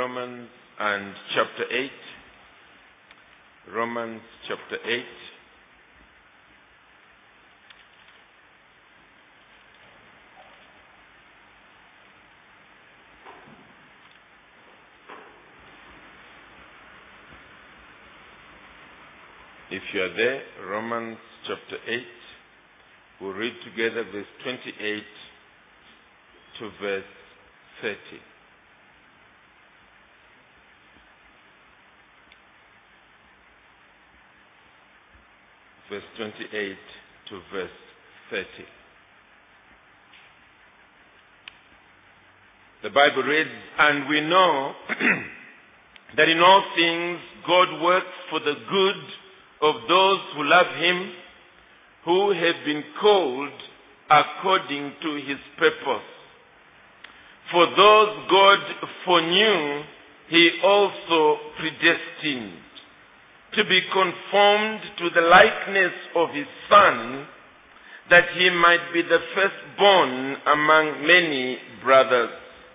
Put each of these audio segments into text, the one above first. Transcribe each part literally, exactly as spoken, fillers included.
Romans and chapter eight. Romans chapter eight. If you are there, Romans chapter eight, we'll read together verse twenty-eight to verse thirty. Verse twenty-eight to verse thirty. The Bible reads, "And we know that in all things God works for the good of those who love Him, who have been called according to His purpose. For those God foreknew, He also predestined to be conformed to the likeness of His Son, that He might be the firstborn among many brothers.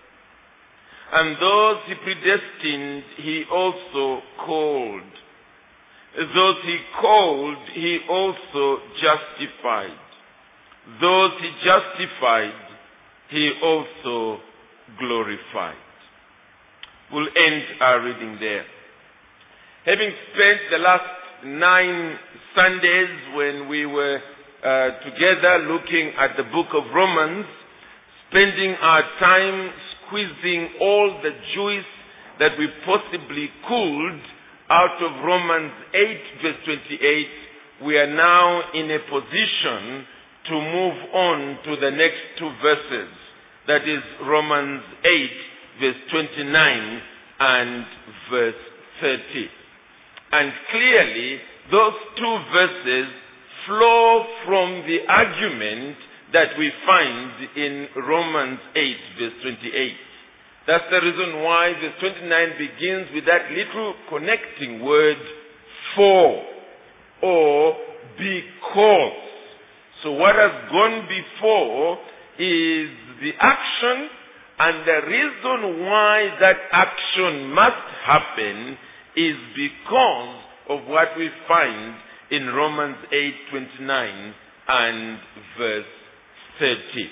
And those He predestined, He also called. Those He called, He also justified. Those He justified, He also glorified." We'll end our reading there. Having spent the last nine Sundays when we were uh, together looking at the book of Romans, spending our time squeezing all the juice that we possibly could out of Romans eight verse twenty-eight, we are now in a position to move on to the next two verses. That is Romans eight verse twenty-nine and verse thirty. And clearly, those two verses flow from the argument that we find in Romans eight, verse twenty-eight. That's the reason why verse twenty-nine begins with that little connecting word, for, or because. So what has gone before is the action, and the reason why that action must happen is because of what we find in Romans eight twenty-nine and verse thirty.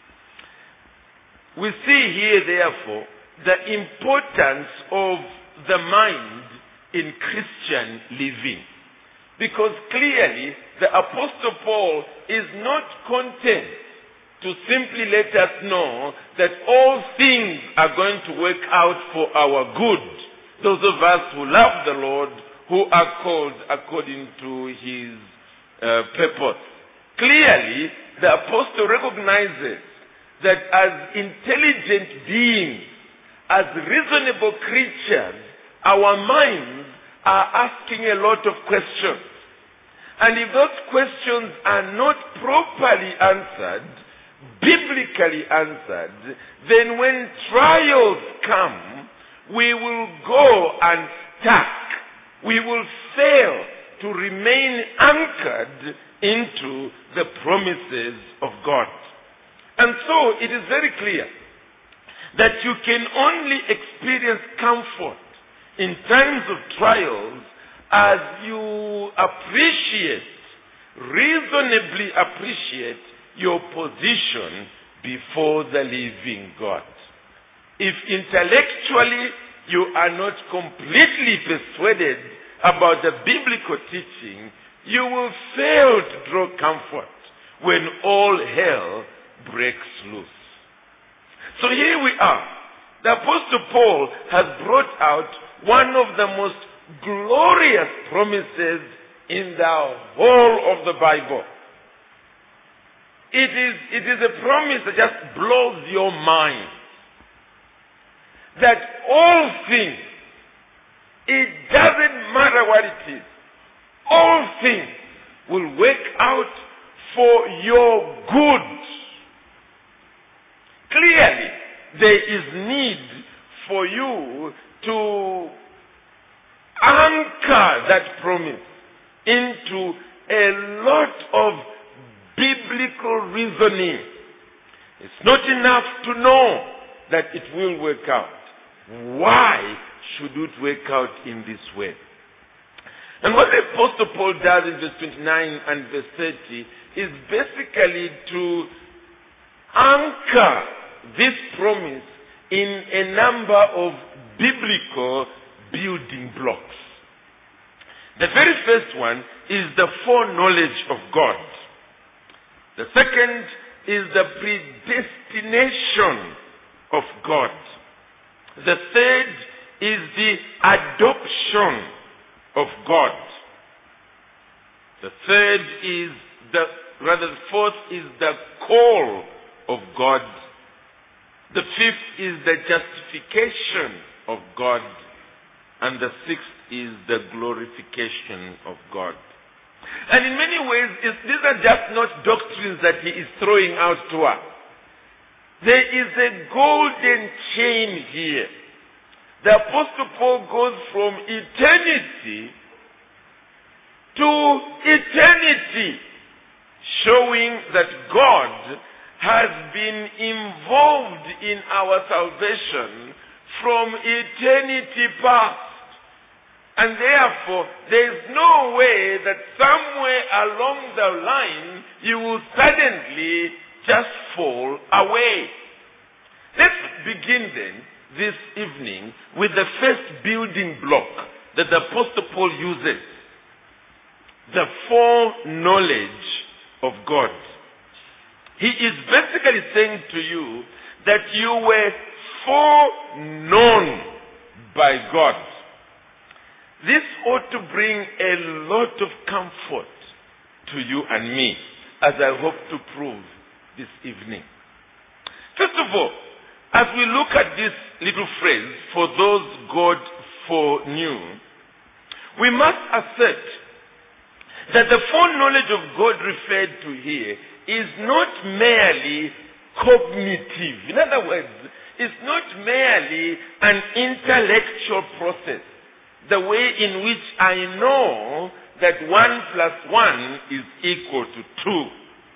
We see here, therefore, the importance of the mind in Christian living. Because clearly, the Apostle Paul is not content to simply let us know that all things are going to work out for our good. Those of us who love the Lord, who are called according to His uh, purpose. Clearly, the apostle recognizes that as intelligent beings, as reasonable creatures, our minds are asking a lot of questions. And if those questions are not properly answered, biblically answered, then when trials come, we will go unstuck. We will fail to remain anchored into the promises of God. And so it is very clear that you can only experience comfort in times of trials as you appreciate, reasonably appreciate your position before the living God. If intellectually you are not completely persuaded about the biblical teaching, you will fail to draw comfort when all hell breaks loose. So here we are. The Apostle Paul has brought out one of the most glorious promises in the whole of the Bible. It is, it is a promise that just blows your mind. That all things, it doesn't matter what it is, all things will work out for your good. Clearly, there is need for you to anchor that promise into a lot of biblical reasoning. It's not enough to know that it will work out. Why should it work out in this way? And what the Apostle Paul does in verse twenty-nine and verse thirty is basically to anchor this promise in a number of biblical building blocks. The very first one is the foreknowledge of God. The second is the predestination of God. The third is the adoption of God. The third is the, rather the fourth is the call of God. The fifth is the justification of God. And the sixth is the glorification of God. And in many ways, it's, these are just not doctrines that he is throwing out to us. There is a golden chain here. The Apostle Paul goes from eternity to eternity, showing that God has been involved in our salvation from eternity past. And therefore, there is no way that somewhere along the line you will suddenly just fall away. Let's begin then this evening with the first building block that the Apostle Paul uses. The foreknowledge of God. He is basically saying to you that you were foreknown by God. This ought to bring a lot of comfort to you and me, as I hope to prove this evening. First of all, as we look at this little phrase, for those God foreknew, we must assert that the foreknowledge of God referred to here is not merely cognitive. In other words, it's not merely an intellectual process, the way in which I know that one plus one is equal to two.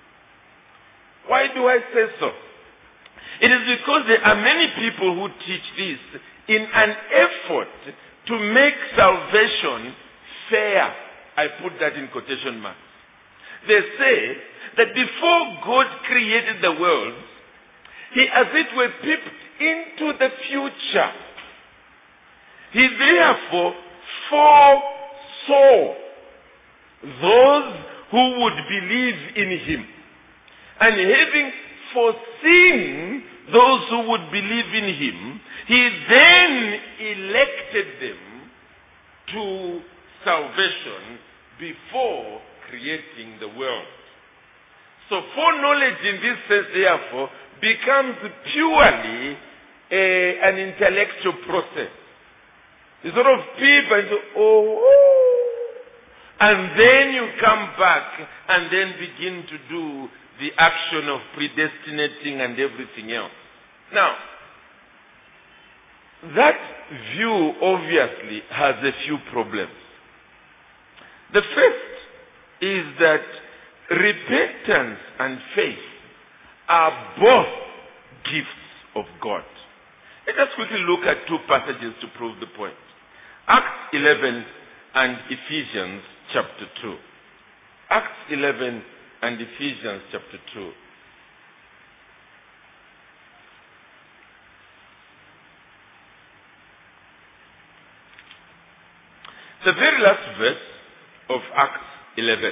Why do I say so? It is because there are many people who teach this in an effort to make salvation fair. I put that in quotation marks. They say that before God created the world, He as it were peeped into the future. He therefore foresaw those who would believe in Him. And having foreseen those who would believe in Him, He then elected them to salvation before creating the world. So foreknowledge in this sense, therefore, becomes purely a, an intellectual process. You sort of peep and say, oh, and then you come back and then begin to do the action of predestinating and everything else. Now, that view obviously has a few problems. The first is that repentance and faith are both gifts of God. Let us quickly look at two passages to prove the point. Acts eleven and Ephesians chapter two. Acts eleven and Ephesians chapter two. The very last verse of Acts eleven.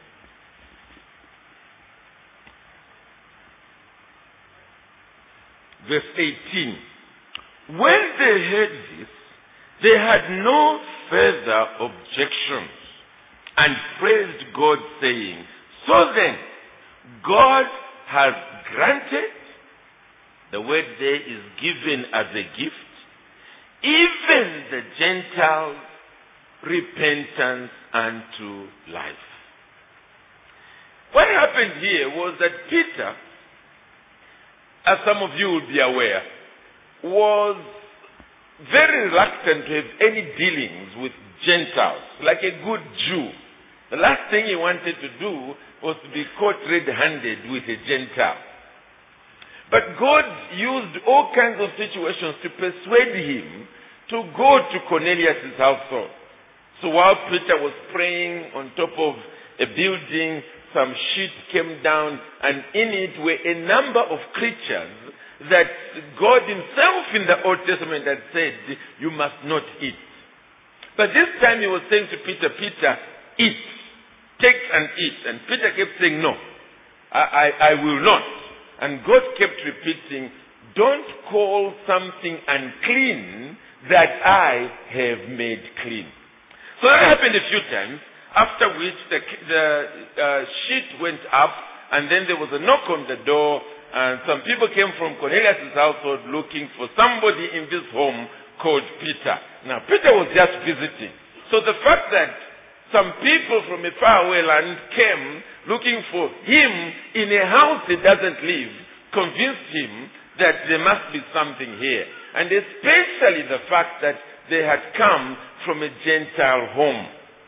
Verse eighteen. When they heard this, they had no further objections and praised God, saying, so then, God has granted, the word there is given as a gift, even the Gentiles repentance unto life. What happened here was that Peter, as some of you will be aware, was very reluctant to have any dealings with Gentiles, like a good Jew. The last thing he wanted to do was to be caught red-handed with a Gentile. But God used all kinds of situations to persuade him to go to Cornelius' household. So while Peter was praying on top of a building, some sheet came down, and in it were a number of creatures that God himself in the Old Testament had said, you must not eat. But this time he was saying to Peter, Peter, eat. Take and eat. And Peter kept saying, no, I, I, I will not. And God kept repeating, don't call something unclean that I have made clean. So that happened a few times, after which the, the uh, sheet went up, and then there was a knock on the door, and some people came from Cornelius' household looking for somebody in this home called Peter. Now, Peter was just visiting. So the fact that some people from a faraway land came looking for him in a house he doesn't live convinced him that there must be something here. And especially the fact that they had come from a Gentile home.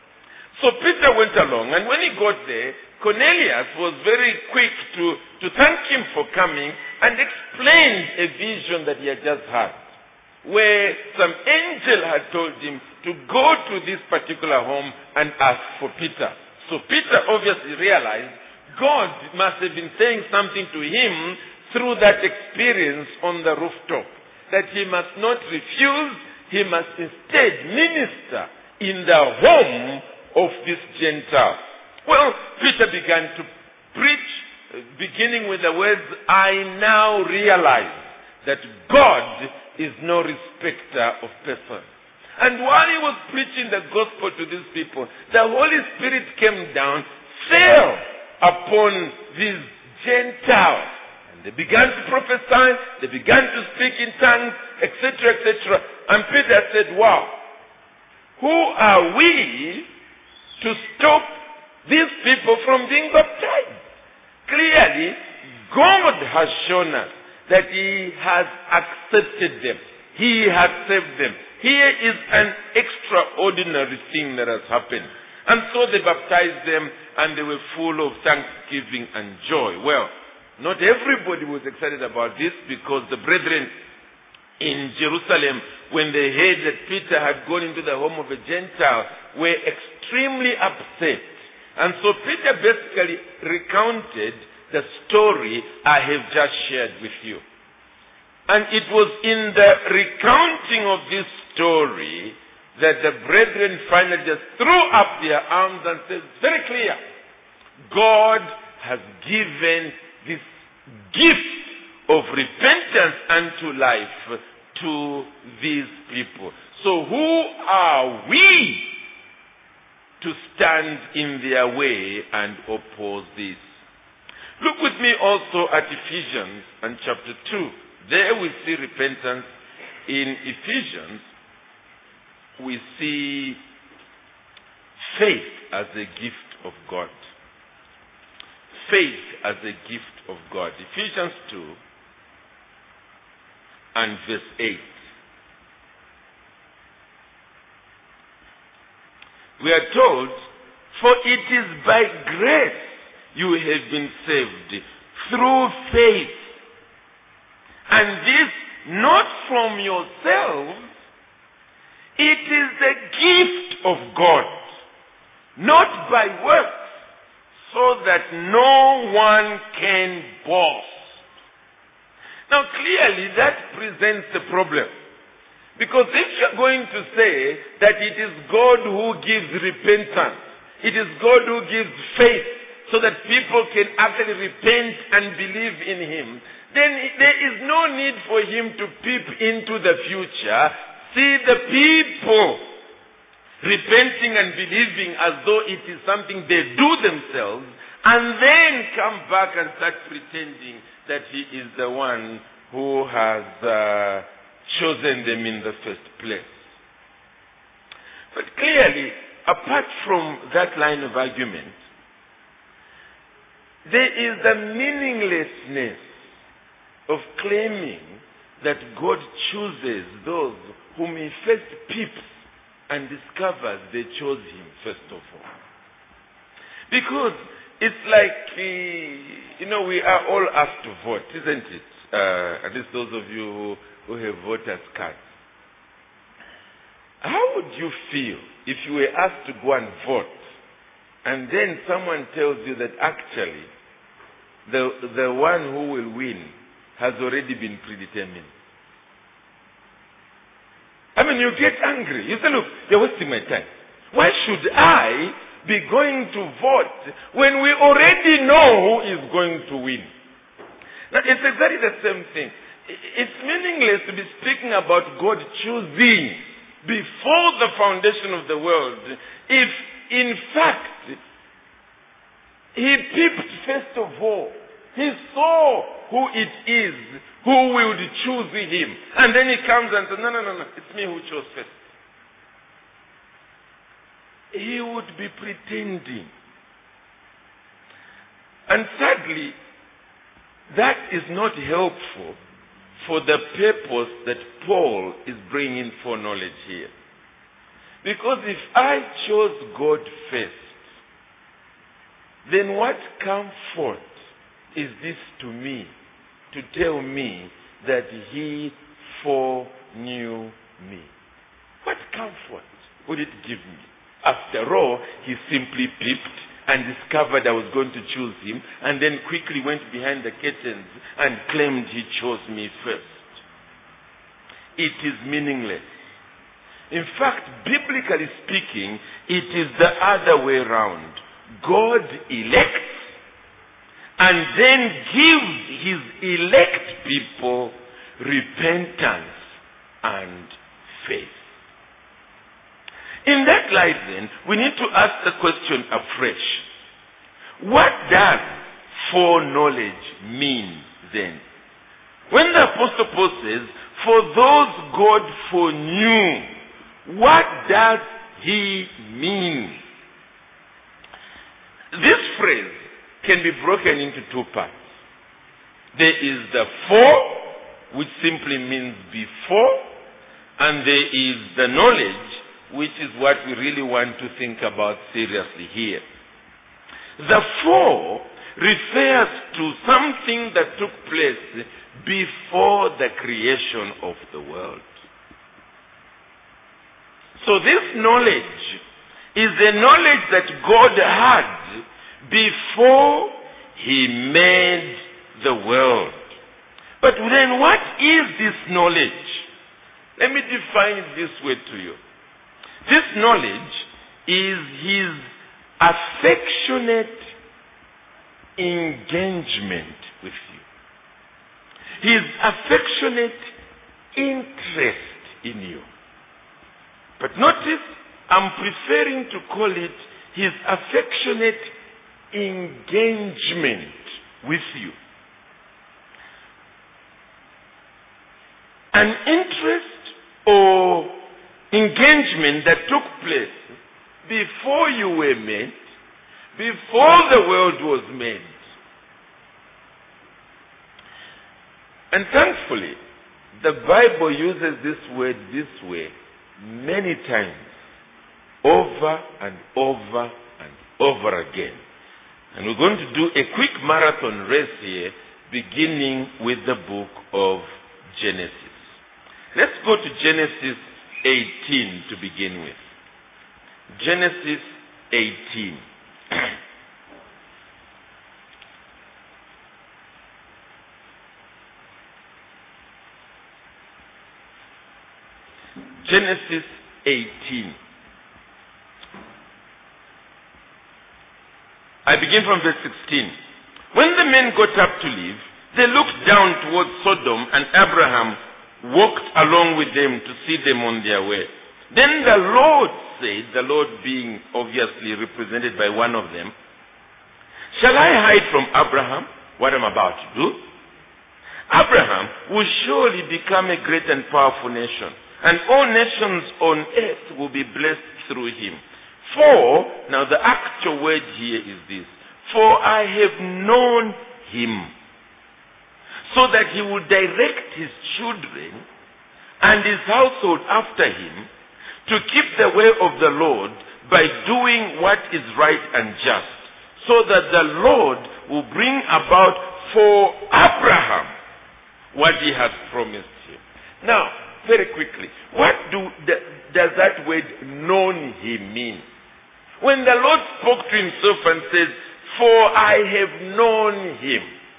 So Peter went along, and when he got there, Cornelius was very quick to, to thank him for coming and explained a vision that he had just had, where some angel had told him to go to this particular home and ask for Peter. So Peter obviously realized God must have been saying something to him through that experience on the rooftop, that he must not refuse, he must instead minister in the home of this Gentile. Well, Peter began to preach, beginning with the words, I now realize that God is no respecter of persons. And while he was preaching the gospel to these people, the Holy Spirit came down, fell upon these Gentiles. And they began to prophesy, they began to speak in tongues, et cetera, et cetera. And Peter said, wow, who are we to stop these people from being baptized? Clearly, God has shown us that he has accepted them. He has saved them. Here is an extraordinary thing that has happened. And so they baptized them, and they were full of thanksgiving and joy. Well, not everybody was excited about this, because the brethren in Jerusalem, when they heard that Peter had gone into the home of a Gentile, were extremely upset. And so Peter basically recounted the story I have just shared with you. And it was in the recounting of this story that the brethren finally just threw up their arms and said, very clear, God has given this gift of repentance unto life to these people. So who are we to stand in their way and oppose this? Look with me also at Ephesians and chapter two. There we see repentance. In Ephesians, we see faith as a gift of God. Faith as a gift of God. Ephesians two and verse eight. We are told, for it is by grace you have been saved through faith. And this not from yourselves, it is the gift of God, not by works, so that no one can boast. Now clearly that presents a problem. Because if you're going to say that it is God who gives repentance, it is God who gives faith so that people can actually repent and believe in him, then there is no need for him to peep into the future, see the people repenting and believing as though it is something they do themselves, and then come back and start pretending that he is the one who has uh, chosen them in the first place. But clearly, apart from that line of argument, there is the meaninglessness of claiming that God chooses those whom he first peeps and discovers they chose him first of all. Because it's like, uh, you know, we are all asked to vote, isn't it? uh, at least those of you who, who have voters' cards. How would you feel if you were asked to go and vote, and then someone tells you that actually the, the one who will win has already been predetermined? I mean, you get angry. You say, look, you're wasting my time. Why should I be going to vote when we already know who is going to win? Now, it's exactly the same thing. It's meaningless to be speaking about God choosing before the foundation of the world if, in fact, He peeped first of all. He saw who it is who will choose Him. And then He comes and says, no, no, no, no, it's me who chose first. He would be pretending. And sadly, that is not helpful for the purpose that Paul is bringing for knowledge here. Because if I chose God first, then what comfort is this to me, to tell me that He foreknew me? What comfort would it give me? After all, He simply peeped and discovered I was going to choose Him, and then quickly went behind the curtains and claimed He chose me first. It is meaningless. In fact, biblically speaking, it is the other way around. God elects and then gives His elect people repentance and faith. In that light then, we need to ask the question afresh. What does foreknowledge mean then? When the Apostle Paul says, for those God foreknew, what does he mean? This phrase can be broken into two parts. There is the fore, which simply means before, and there is the knowledge, which is what we really want to think about seriously here. The fore refers to something that took place before the creation of the world. So this knowledge is the knowledge that God had before He made the world. But then what is this knowledge? Let me define it this way to you. This knowledge is His affectionate engagement with you. His affectionate interest in you. But notice, I'm preferring to call it His affectionate engagement with you. An interest or engagement that took place before you were made, before the world was made. And thankfully, the Bible uses this word this way many times, over and over and over again. And we're going to do a quick marathon race here, beginning with the book of Genesis. Let's go to Genesis eighteen to begin with. Genesis eighteen. Genesis eighteen. I begin from verse sixteen. When the men got up to leave, they looked down towards Sodom, and Abraham walked along with them to see them on their way. Then the Lord said, the Lord being obviously represented by one of them, shall I hide from Abraham what I'm about to do? Abraham will surely become a great and powerful nation, and all nations on earth will be blessed through him. For, now the actual word here is this, for I have known him, so that he will direct his children and his household after him to keep the way of the Lord by doing what is right and just, so that the Lord will bring about for Abraham what he has promised him. Now, very quickly, what do the, does that word known him mean? When the Lord spoke to himself and said, for I have known him.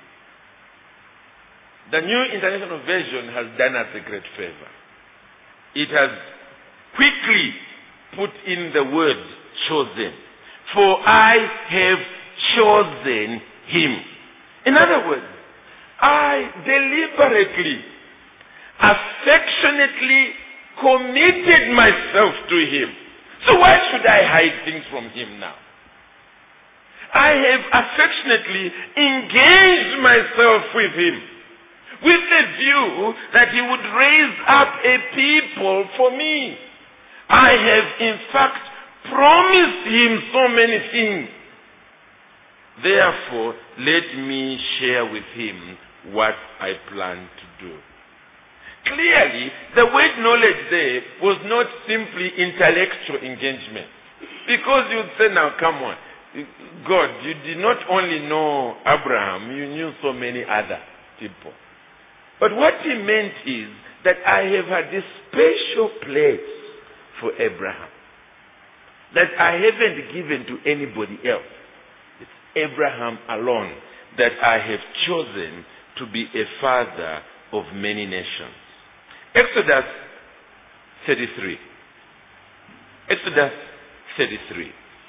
The New International Version has done us a great favor. It has quickly put in the word chosen. For I have chosen him. In other words, I deliberately, affectionately committed myself to him. So why should I hide things from him now? I have affectionately engaged myself with him with the view that he would raise up a people for me. I have in fact promised him so many things. Therefore, let me share with him what I plan to do. Clearly, the word knowledge there was not simply intellectual engagement. Because you'd say, now come on, God, you did not only know Abraham, you knew so many other people. But what he meant is that I have had this special place for Abraham that I haven't given to anybody else. It's Abraham alone that I have chosen to be a father of many nations. Exodus thirty-three. Exodus thirty-three.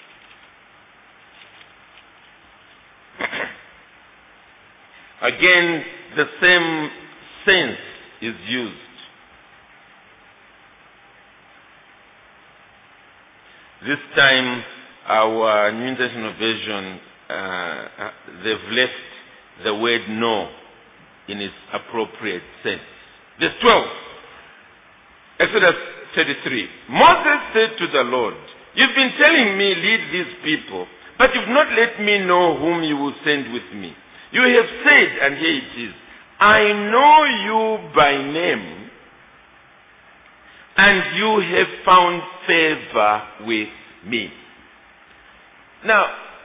Again, the same sense is used. This time, our New International Version, uh, they've left the word know in its appropriate sense. Verse twelve. Exodus thirty-three. Moses said to the Lord, you've been telling me, lead these people, but you've not let me know whom you will send with me. You have said, and here it is, I know you by name, and you have found favor with me. Now,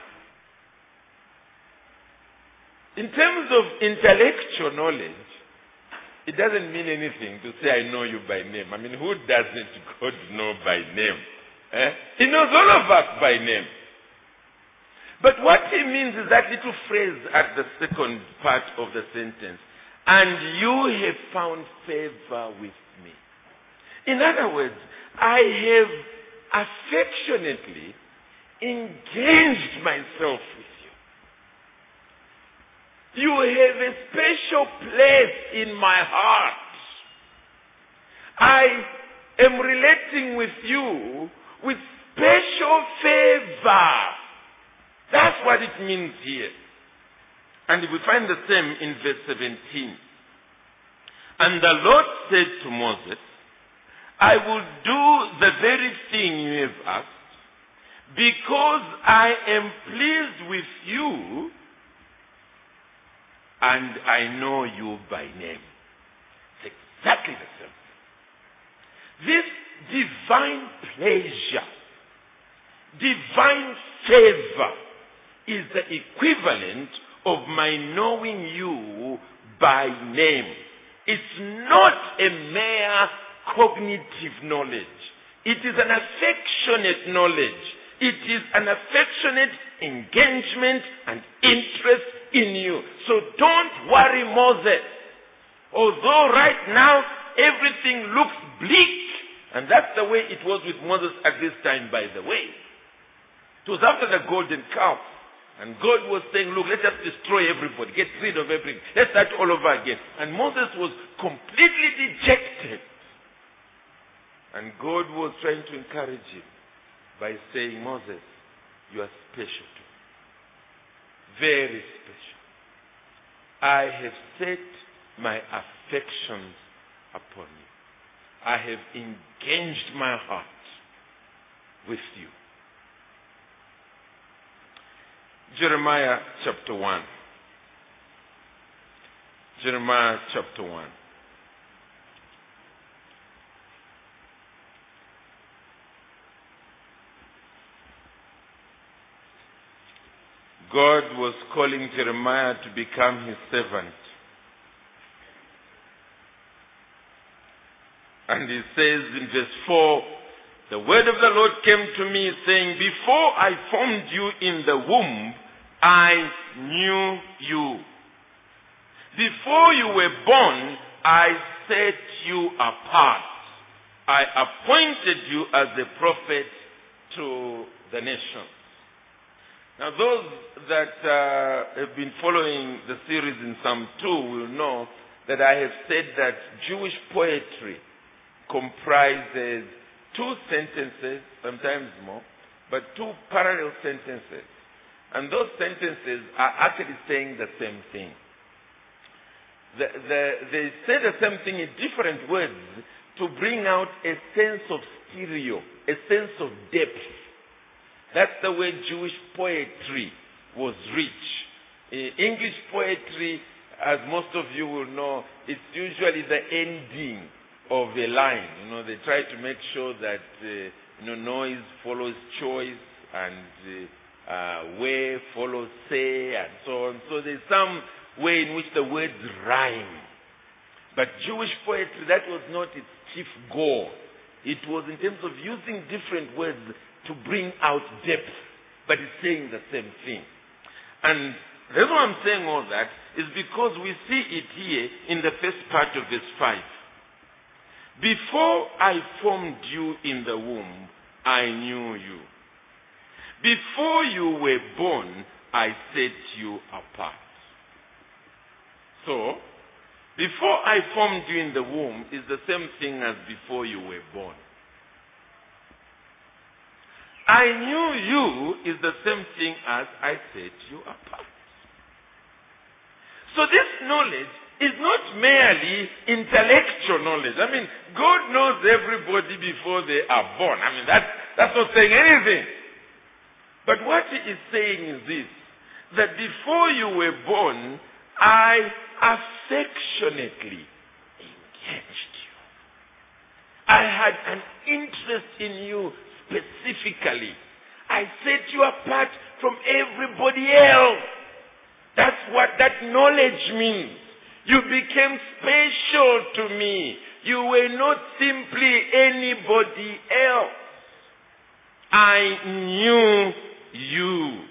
in terms of intellectual knowledge, it doesn't mean anything to say I know you by name. I mean, who doesn't God know by name? Eh? He knows all of us by name. But what he means is that little phrase at the second part of the sentence. And you have found favor with me. In other words, I have affectionately engaged myself with you. You have a special place in my heart. I am relating with you with special favor. That's what it means here. And we find the same in verse seventeen. And the Lord said to Moses, I will do the very thing you have asked, because I am pleased with you, and I know you by name. It's exactly the same. This divine pleasure, divine favor, is the equivalent of my knowing you by name. It's not a mere cognitive knowledge. It is an affectionate knowledge. It is an affectionate engagement and interest in you. So don't worry, Moses. Although right now everything looks bleak, and that's the way it was with Moses at this time, by the way. It was after the golden calf. And God was saying, look, let's just destroy everybody. Get rid of everything. Let's start all over again. And Moses was completely dejected. And God was trying to encourage him by saying, Moses, you are special to me. Very special. I have set my affections upon you. I have engaged my heart with you. Jeremiah chapter one. Jeremiah chapter one. God was calling Jeremiah to become his servant. And he says in verse four, the word of the Lord came to me saying, before I formed you in the womb, I knew you. Before you were born, I set you apart. I appointed you as a prophet to the nations. Now those that uh, have been following the series in Psalm two will know that I have said that Jewish poetry comprises two sentences, sometimes more, but two parallel sentences. And those sentences are actually saying the same thing. The, the, they say the same thing in different words to bring out a sense of stereo, a sense of depth. That's the way Jewish poetry was rich. In English poetry, as most of you will know, it's usually the ending of a line. You know, they try to make sure that uh, you know, noise follows choice and uh, uh, way follows say and so on. So there's some way in which the words rhyme. But Jewish poetry, that was not its chief goal. It was in terms of using different words to bring out depth, but it's saying the same thing. And the reason I'm saying all that is because we see it here in the first part of verse five. Before I formed you in the womb, I knew you. Before you were born, I set you apart. So, before I formed you in the womb is the same thing as before you were born. I knew you is the same thing as I set you apart. So this knowledge is not merely intellectual knowledge. I mean, God knows everybody before they are born. I mean, that, that's not saying anything. But what he is saying is this, that before you were born, I affectionately engaged you. I had an interest in you specifically. I set you apart from everybody else. That's what that knowledge means. You became special to me. You were not simply anybody else. I knew you.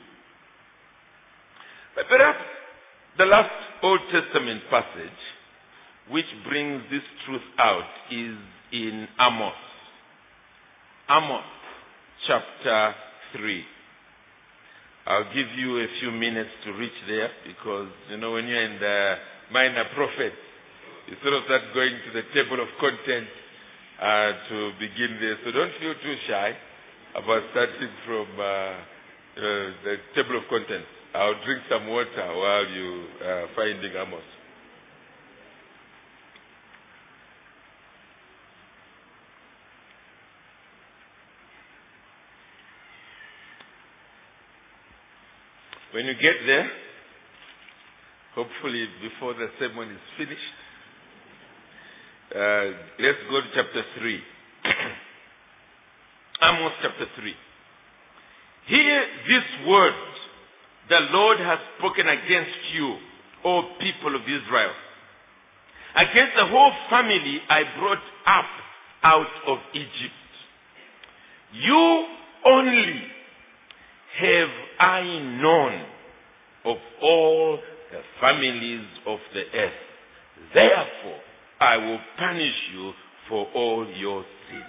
But perhaps the last Old Testament passage which brings this truth out is in Amos. Amos chapter three. I'll give you a few minutes to reach there because, you know, when you're in the minor prophets, you sort of start going to the table of content uh, to begin there. So don't feel too shy about starting from uh, uh, the table of contents. I'll drink some water while you are uh, finding Amos. When you get there, hopefully before the sermon is finished, uh, let's go to chapter three. Amos chapter three. Hear this word the Lord has spoken against you, O people of Israel. Against the whole family I brought up out of Egypt. You only have I known of all the families of the earth. Therefore, I will punish you for all your sin.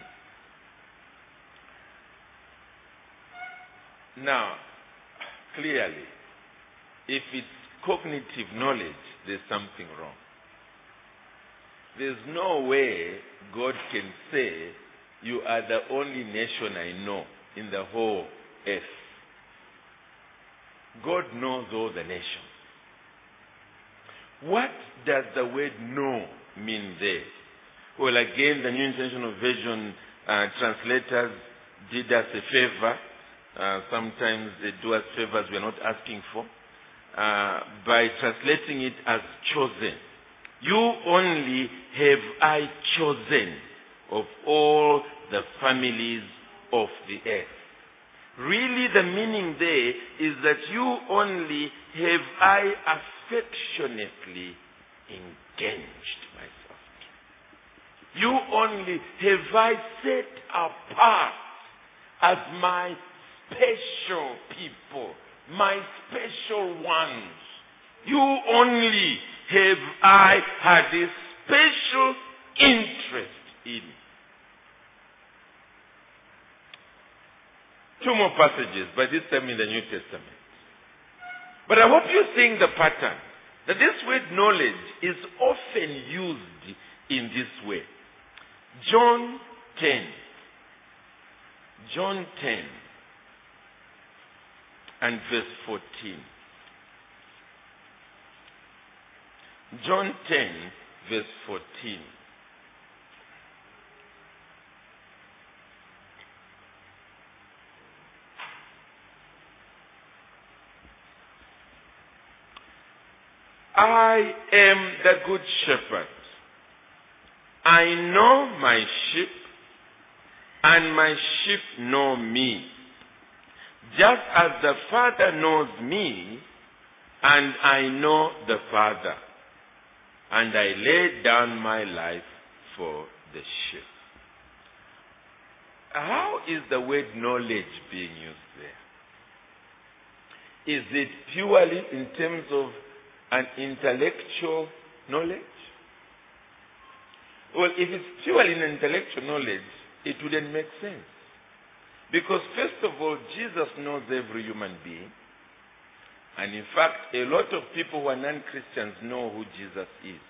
Now, clearly, if it's cognitive knowledge, there's something wrong. There's no way God can say, you are the only nation I know in the whole earth. God knows all the nations. What does the word know mean there? Well, again, the New International Version uh, translators did us a favor. Uh, sometimes they do us favors we're not asking for. Uh, by translating it as chosen. You only have I chosen of all the families of the earth. Really, the meaning there is that you only have I affectionately engaged myself. You only have I set apart as my special people, my special ones. You only have I had a special interest in. Two more passages, but this time in the New Testament. But I hope you're seeing the pattern. That this word knowledge is often used in this way. John ten. John ten and verse fourteen. John ten, verse fourteen. I am the good shepherd. I know my sheep, and my sheep know me. Just as the Father knows me, and I know the Father, and I lay down my life for the sheep. How is the word knowledge being used there? Is it purely in terms of an intellectual knowledge? Well, if it's purely an intellectual knowledge, it wouldn't make sense. Because first of all, Jesus knows every human being. And in fact, a lot of people who are non-Christians know who Jesus is.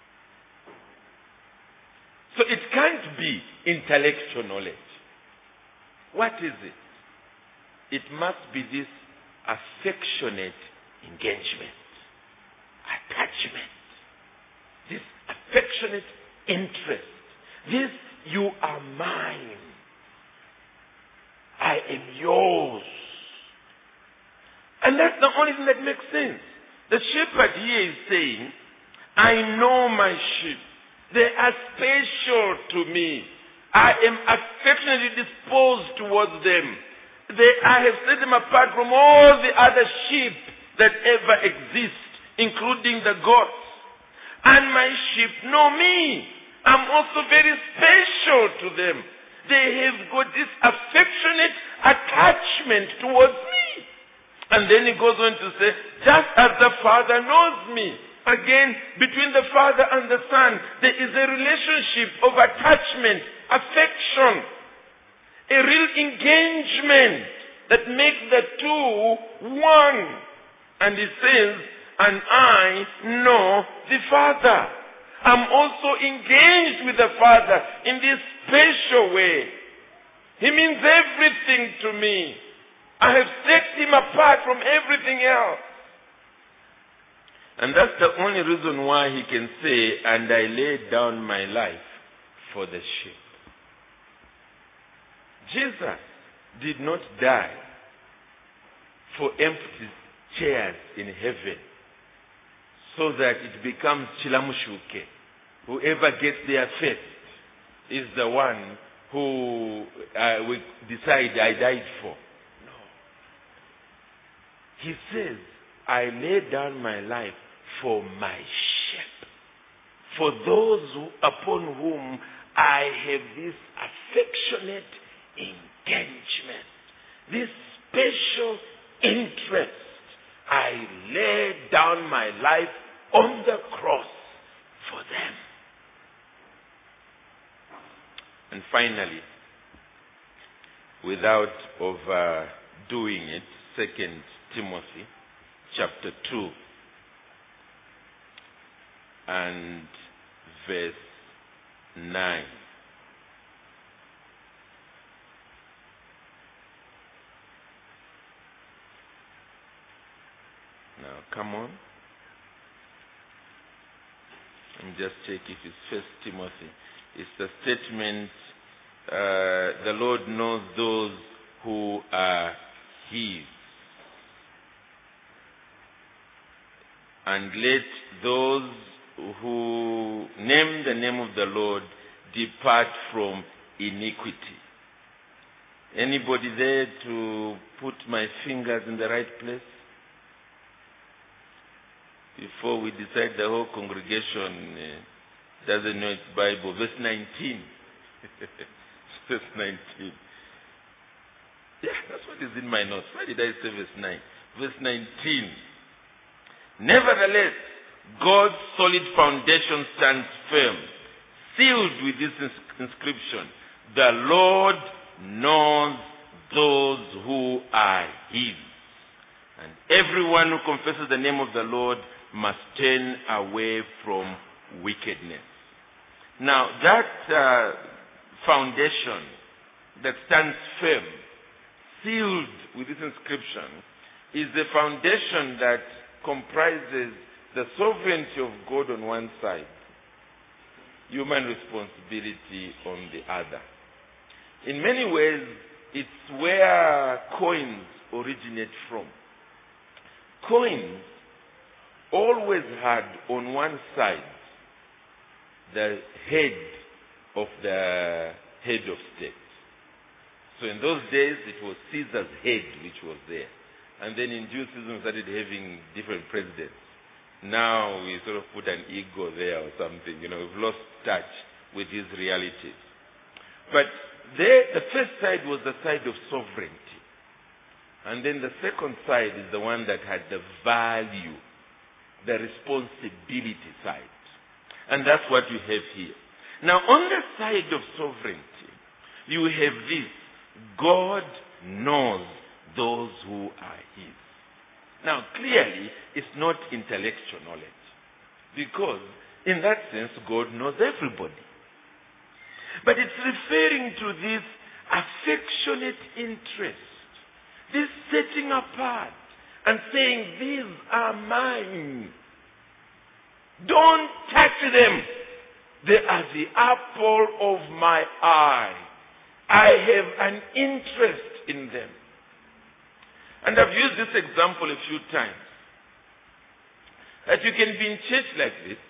So it can't be intellectual knowledge. What is it? It must be this affectionate engagement, attachment, this affectionate interest. This, you are mine. I am yours. And that's the only thing that makes sense. The shepherd here is saying, I know my sheep. They are special to me. I am affectionately disposed towards them. They, I have set them apart from all the other sheep that ever exist, including the goats. And my sheep know me. I'm also very special to them. They have got this affectionate attachment towards me. And then he goes on to say, just as the Father knows me. Again, between the Father and the Son, there is a relationship of attachment, affection, a real engagement that makes the two one. And he says, and I know the Father. I'm also engaged with the Father in this special way. He means everything to me. I have set him apart from everything else. And that's the only reason why he can say, and I lay down my life for the sheep. Jesus did not die for empty chairs in heaven so that it becomes chilamushuke. Whoever gets there first is the one who uh, we decide I died for. No. He says, I lay down my life for my sheep, for those who, upon whom I have this affectionate engagement, this special interest. I lay down my life on the cross for them. And finally, without overdoing it, Second Timothy chapter two and verse nine. Now, come on. Let me just check if it's First Timothy. It's the statement, uh, the Lord knows those who are His. And let those who name the name of the Lord depart from iniquity. Anybody there to put my fingers in the right place? Before we decide the whole congregation uh, doesn't know its Bible. Verse nineteen. Verse nineteen. Yeah, that's what is in my notes. Why did I say verse nine? Verse nineteen. Nevertheless, God's solid foundation stands firm, sealed with this ins- inscription: the Lord knows those who are His. And everyone who confesses the name of the Lord must turn away from wickedness. Now, that uh, foundation that stands firm, sealed with this inscription, is the foundation that comprises the sovereignty of God on one side, human responsibility on the other. In many ways, it's where coins originate from. Coins always had on one side the head of the head of state. So in those days, it was Caesar's head which was there. And then in due season, we started having different presidents. Now we sort of put an ego there or something. You know, we've lost touch with these realities. But there, the first side was the side of sovereignty. And then the second side is the one that had the value, the responsibility side. And that's what you have here. Now, on the side of sovereignty, you have this: God knows those who are His. Now, clearly, it's not intellectual knowledge, because in that sense, God knows everybody. But it's referring to this affectionate interest, this setting apart and saying, these are mine. Don't touch them. They are the apple of my eye. I have an interest in them. And I've used this example a few times. That you can be in church like this,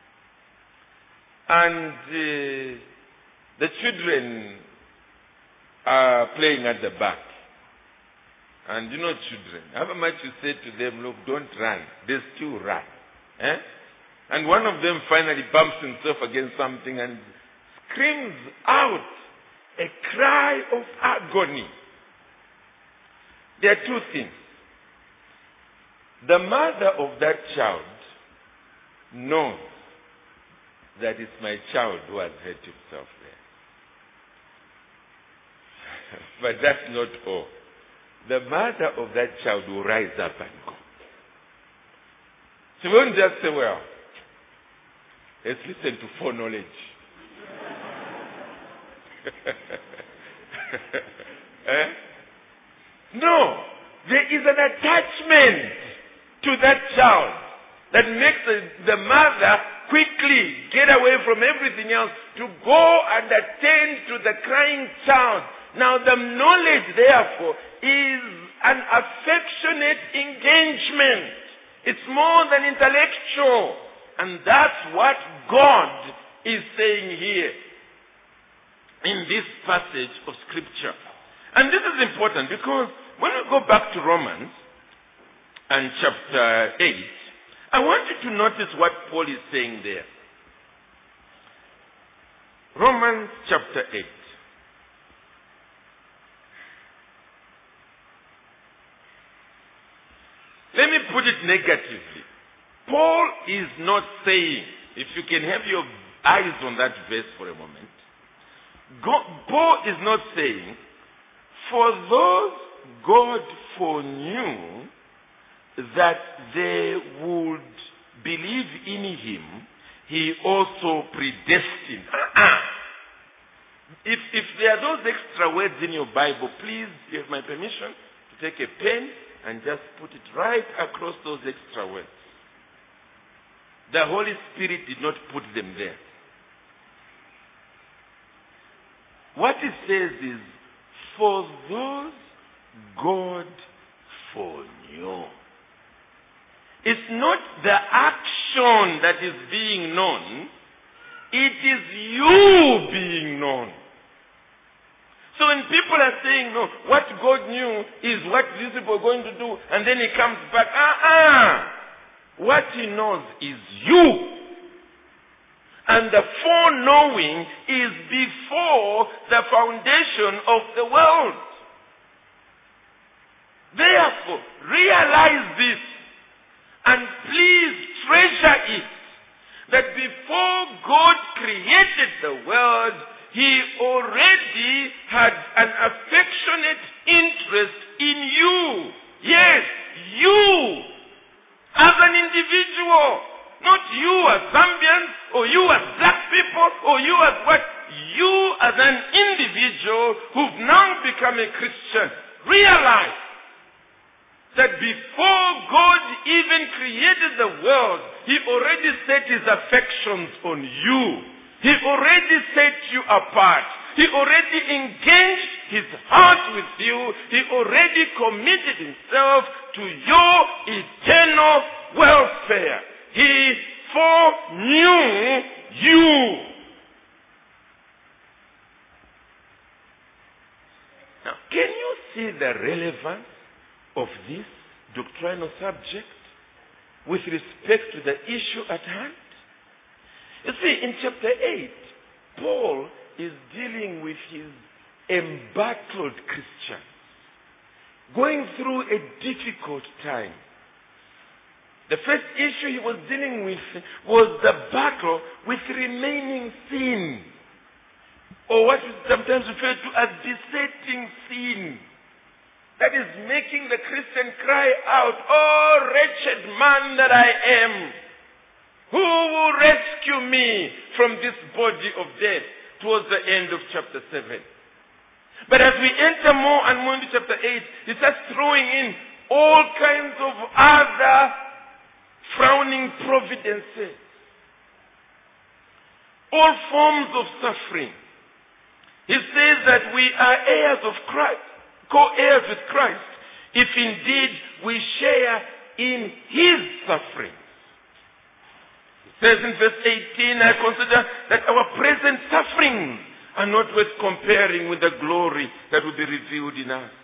and uh, the children are playing at the back. And you know children, however much you say to them, look, don't run, they still run. Eh? And one of them finally bumps himself against something and screams out a cry of agony. There are two things. The mother of that child knows that it's my child who has hurt himself there. But that's not all. The mother of that child will rise up and go. She won't just say, well, let's listen to foreknowledge. eh? No, there is an attachment to that child that makes the, the mother quickly get away from everything else to go and attend to the crying child. Now the knowledge, therefore, is an affectionate engagement. It's more than intellectual. And that's what God is saying here in this passage of Scripture. And this is important because when we go back to Romans and chapter eight, I want you to notice what Paul is saying there. Romans chapter eight. Let me put it negatively. Paul is not saying, if you can have your eyes on that verse for a moment, God, Paul is not saying, for those God foreknew that they would believe in Him, He also predestined. Uh-uh. If, if there are those extra words in your Bible, please, you have my permission to take a pen and just put it right across those extra words. The Holy Spirit did not put them there. What it says is, for those God foreknew. It's not the action that is being known, it is you being known. So when people are saying, no, what God knew is what these people are going to do, and then He comes back, uh-uh. What He knows is you. And the foreknowing is before the foundation of the world. Therefore, realize this and please treasure it, that before God created the world, He already had an affectionate interest in you. Yes, you as an individual, not you as Zambians, or you as black people, or you as what? You as an individual who've now become a Christian. Realize that before God even created the world, He already set His affections on you. He already set you apart. He already engaged His heart with you. He already committed Himself to your eternal welfare. He foreknew you. Now, can you see the relevance of this doctrinal subject with respect to the issue at hand? You see, in chapter eight, Paul is dealing with his embattled Christians, going through a difficult time. The first issue he was dealing with was the battle with remaining sin, or what is sometimes referred to as besetting sin. That is making the Christian cry out, "Oh, wretched man that I am, who will rescue me from this body of death?" Towards the end of chapter seven. But as we enter more and more into chapter eight, he starts throwing in all kinds of other frowning providences, all forms of suffering. He says that we are heirs of Christ, co-heirs with Christ, if indeed we share in His suffering. It says in verse eighteen, "I consider that our present sufferings are not worth comparing with the glory that will be revealed in us."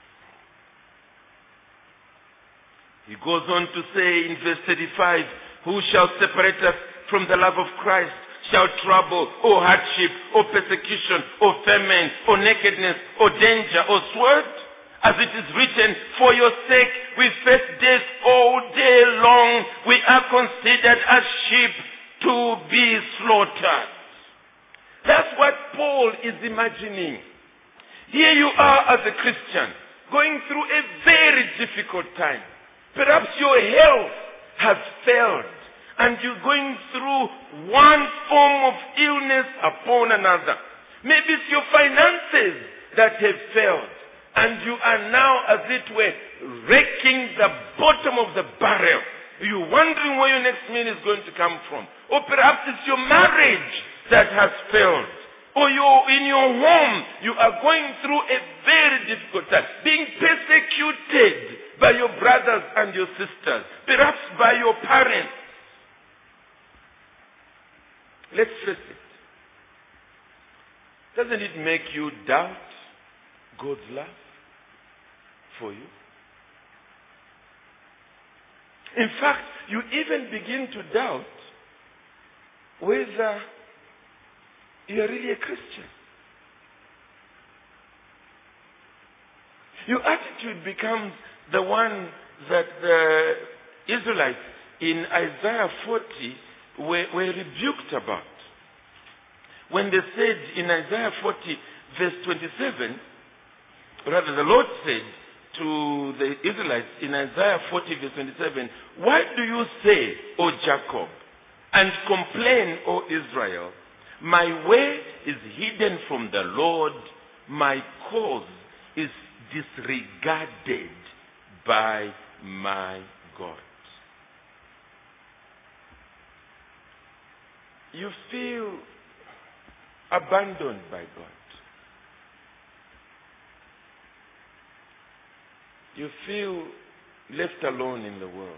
He goes on to say in verse thirty-five, "Who shall separate us from the love of Christ? Shall trouble, or hardship, or persecution, or famine, or nakedness, or danger, or sword? As it is written, for your sake we face death all day long. We are considered as sheep to be slaughtered." That's what Paul is imagining. Here you are as a Christian, going through a very difficult time. Perhaps your health has failed, and you're going through one form of illness upon another. Maybe it's your finances that have failed, and you are now, as it were, wrecking the bottom of the barrel. You're wondering where your next meal is going to come from. Or perhaps it's your marriage that has failed. Or you're in your home, you are going through a very difficult time, being persecuted by your brothers and your sisters, perhaps by your parents. Let's face it. Doesn't it make you doubt God's love for you? In fact, you even begin to doubt whether you are really a Christian. Your attitude becomes the one that the Israelites in Isaiah forty were, were rebuked about. When they said in Isaiah forty verse twenty-seven, rather the Lord said to the Israelites in Isaiah forty verse twenty-seven, "Why do you say, O Jacob, and complain, O Israel, my way is hidden from the Lord, my cause is disregarded by my God." You feel abandoned by God. You feel left alone in the world.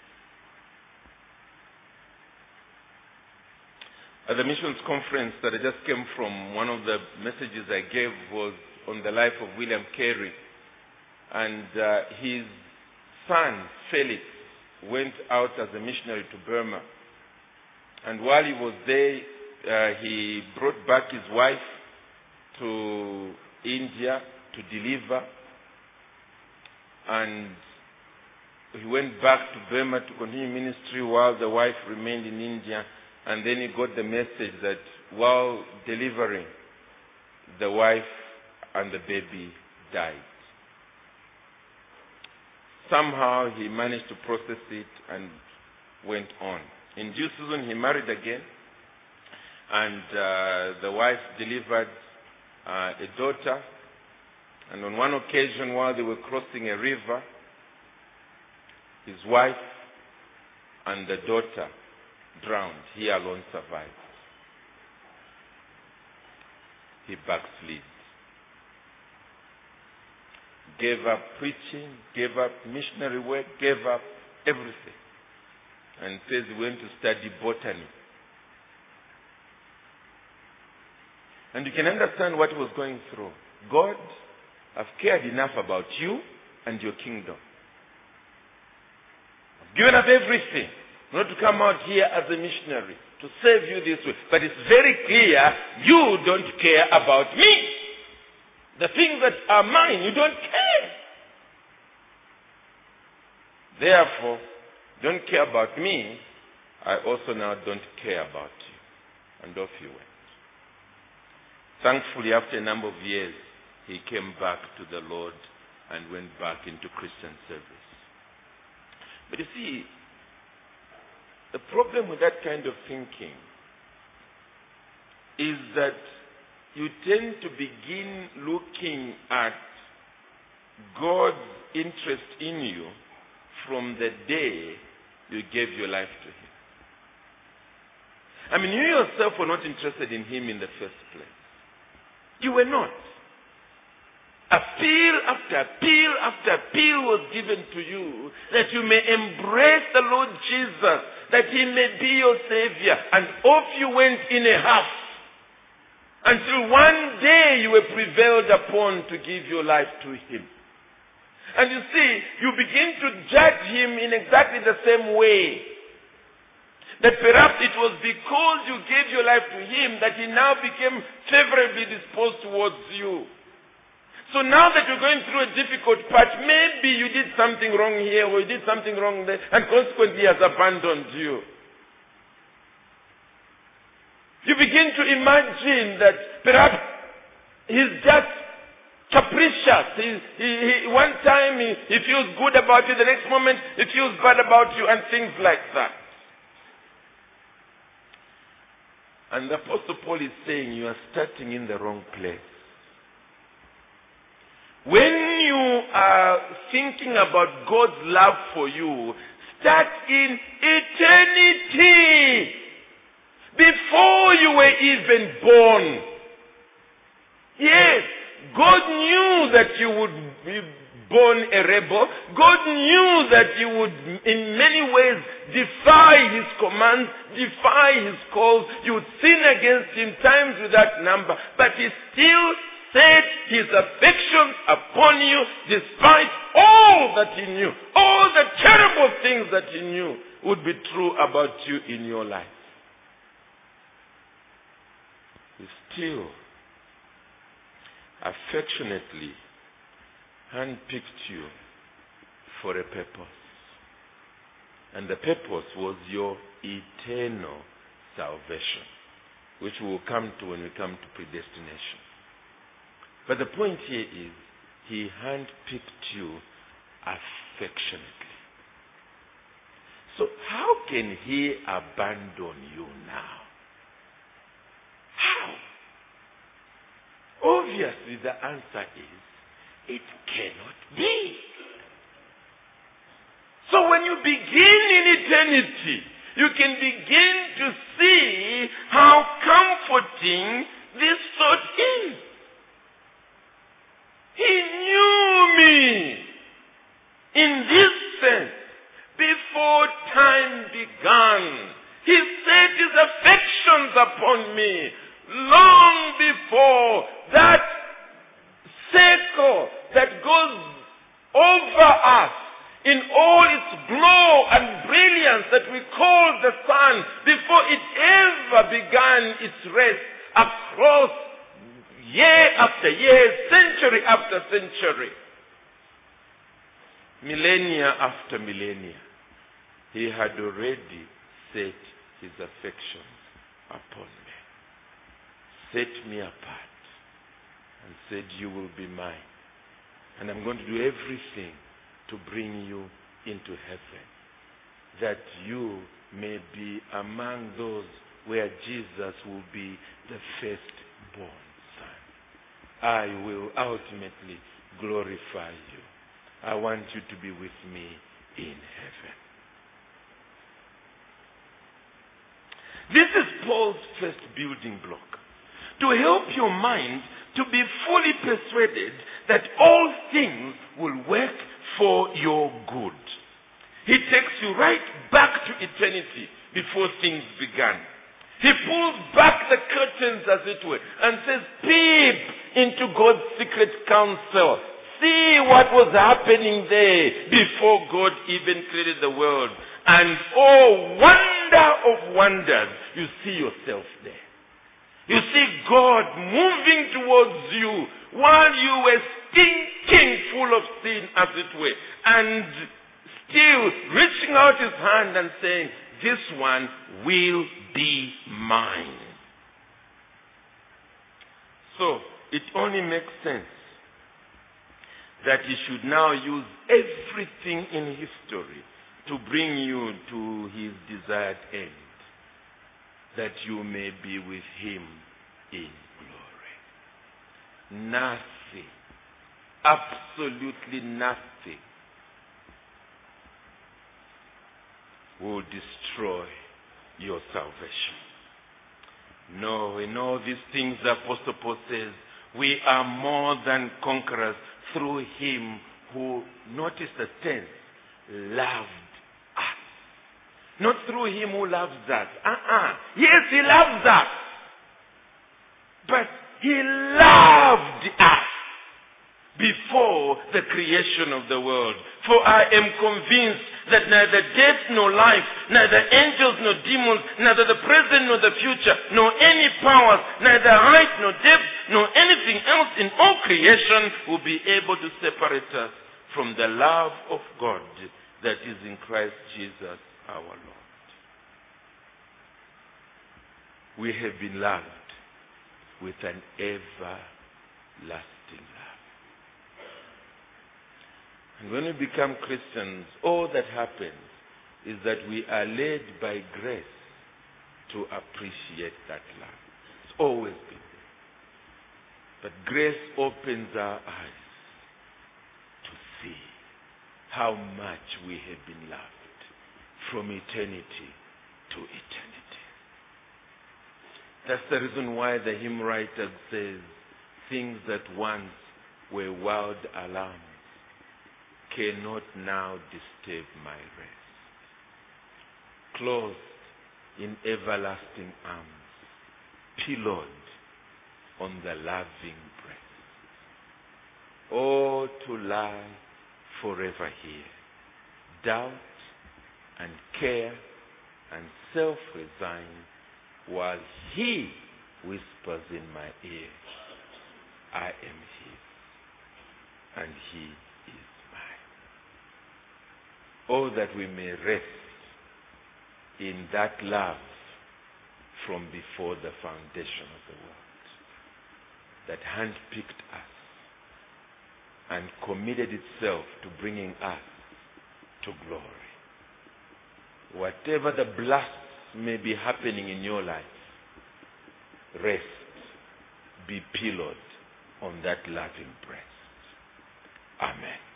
At the missions conference that I just came from, one of the messages I gave was on the life of William Carey. And uh, his son, Felix, went out as a missionary to Burma. And while he was there, uh, he brought back his wife to India to deliver, and he went back to Burma to continue ministry while the wife remained in India, and then he got the message that while delivering, the wife and the baby died. Somehow he managed to process it and went on. In due season, he married again, and uh, the wife delivered uh, a daughter. And on one occasion, while they were crossing a river, his wife and the daughter drowned. He alone survived. He backslid. Gave up preaching, gave up missionary work, gave up everything. And says he went to study botany. And you can understand what he was going through. God, I've cared enough about you and your kingdom. I've given up everything not to come out here as a missionary to save you this way. But it's very clear you don't care about me. The things that are mine, you don't care. Therefore, don't care about me, I also now don't care about you. And off he went. Thankfully, after a number of years, he came back to the Lord and went back into Christian service. But you see, the problem with that kind of thinking is that you tend to begin looking at God's interest in you from the day you gave your life to Him. I mean, you yourself were not interested in Him in the first place. You were not. Appeal after appeal after appeal was given to you that you may embrace the Lord Jesus, that He may be your Savior. And off you went in a huff until one day you were prevailed upon to give your life to Him. And you see, you begin to judge Him in exactly the same way. That perhaps it was because you gave your life to Him that He now became favorably disposed towards you. So now that you're going through a difficult patch, maybe you did something wrong here or you did something wrong there, and consequently He has abandoned you. You begin to imagine that perhaps He's just capricious. He, he, he, one time he, he feels good about you, the next moment he feels bad about you, and things like that. And the Apostle Paul is saying you are starting in the wrong place. When you are thinking about God's love for you, start in eternity. Before you were even born. Yes, God knew that you would be born a rebel. God knew that you would in many ways defy His commands, defy His calls. You would sin against Him times without number. But He still set His affections upon you despite all that He knew. All the terrible things that He knew would be true about you in your life. He still affectionately handpicked you for a purpose. And the purpose was your eternal salvation, which we will come to when we come to predestination. But the point here is, He handpicked you affectionately. So how can He abandon you now? How? Obviously the answer is, it cannot be. So when you begin in eternity, you can begin to see how comforting this thought is. He knew me in this sense before time began. He set His affections upon me long before that circle that goes over us. in all its glow and brilliance that we call the sun, before it ever began its race across year after year, century after century, millennia after millennia, he had already set his affections upon me, set me apart, and said, you will be mine. And I'm going to do everything to bring you into heaven, that you may be among those where Jesus will be the firstborn son. I will ultimately glorify you. I want you to be with me in heaven. This is Paul's first building block, to help your mind to be fully persuaded that all things will work for your good. He takes you right back to eternity before things began. He pulls back the curtains, as it were, and says, peep into God's secret counsel. See what was happening there before God even created the world. And oh, wonder of wonders, you see yourself there. You see God moving towards you while you were stinking full of sin, as it were, and still reaching out his hand and saying, this one will be mine. So, it only makes sense that he should now use everything in history to bring you to his desired end, that you may be with him in glory. Nothing, absolutely nothing, will destroy your salvation. No, in all these things the Apostle Paul says, we are more than conquerors through him who, notice the tense, loved us. Not through him who loves us. Uh-uh. Yes, he loves us. But he loved us before the creation of the world. For I am convinced that neither death nor life, neither angels nor demons, neither the present nor the future, nor any powers, neither height nor depth, nor anything else in all creation will be able to separate us from the love of God that is in Christ Jesus our Lord. We have been loved with an everlasting love. And when we become Christians, all that happens is that we are led by grace to appreciate that love. It's always been there. But grace opens our eyes to see how much we have been loved from eternity to eternity. That's the reason why the hymn writer says, things that once were wild alarms cannot now disturb my rest. Clothed in everlasting arms, pillowed on the loving breast. Oh, to lie forever here, doubt and care and self-resign, while he whispers in my ear, I am his, and he is mine. Oh, that we may rest in that love from before the foundation of the world, that handpicked us and committed itself to bringing us to glory. Whatever the blasts may be happening in your life, rest, be pillowed on that loving breast. Amen.